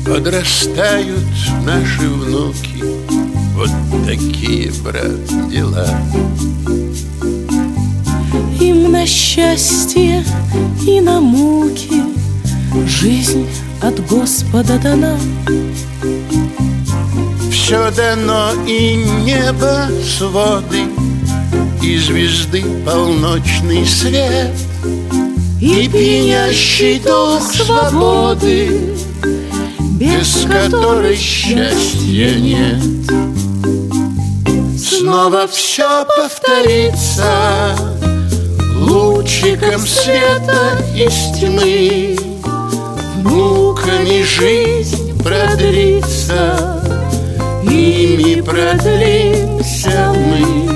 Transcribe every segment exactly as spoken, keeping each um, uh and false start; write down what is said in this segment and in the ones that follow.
Подрастают наши внуки. Вот такие, брат, дела. Им на счастье и на муки жизнь от Господа дана. Все дано, и небо, своды, и звезды полночный свет, и пьянящий дух свободы, без которой счастья нет. Снова все повторится лучиком света из тьмы, внуками жизнь продлится, ими продлимся мы.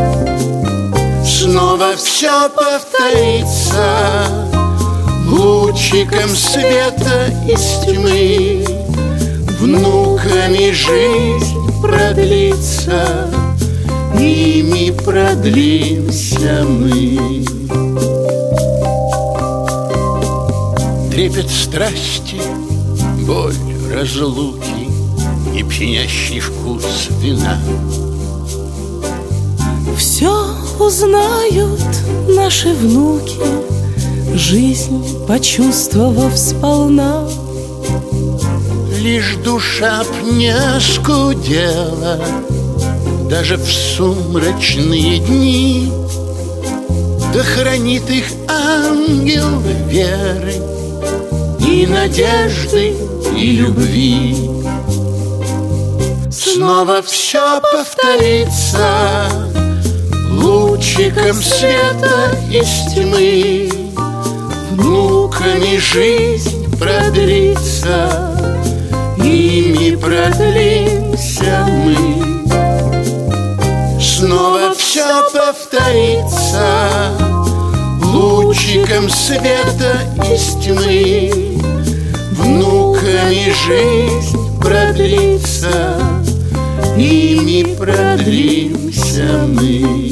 Снова все повторится лучиком света из тьмы, внуками жизнь продлится, ими продлимся мы. Трепет страсти, боль разлуки и пьянящий вкус вина. Все узнают наши внуки, жизнь почувствовав сполна. Лишь душа б не оскудела даже в сумрачные дни, да хранит их ангел веры и надежды, и любви. Снова все повторится лучиком света из тьмы, внуками жизнь продлится, ими продлимся мы. Снова все повторится лучиком света из тьмы, внуками жизнь продлится, ими продлимся мы.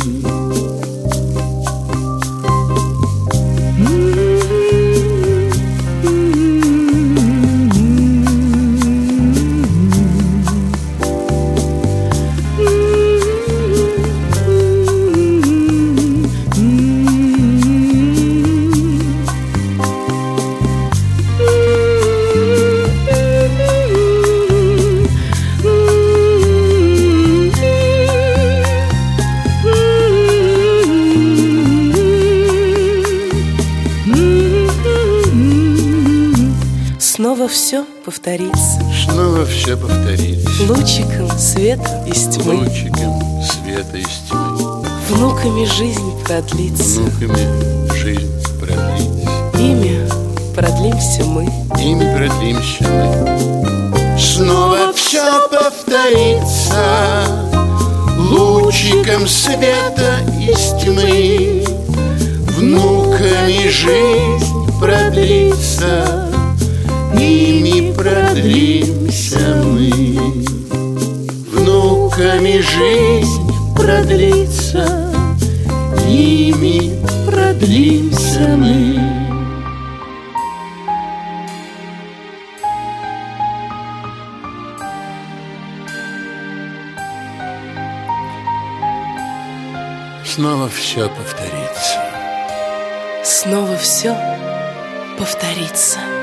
Снова все повторится, снова все повторится лучиком света из тьмы, лучиком света из тьмы, внуками жизнь продлится, внуками жизнь продлится, ими продлимся мы, ими продлимся мы. Снова все повторится лучиком света из тьмы, внуками жизнь продлится, ими продлимся мы. Внуками жизнь продлится, ими продлимся мы. Снова все повторится. Снова все повторится.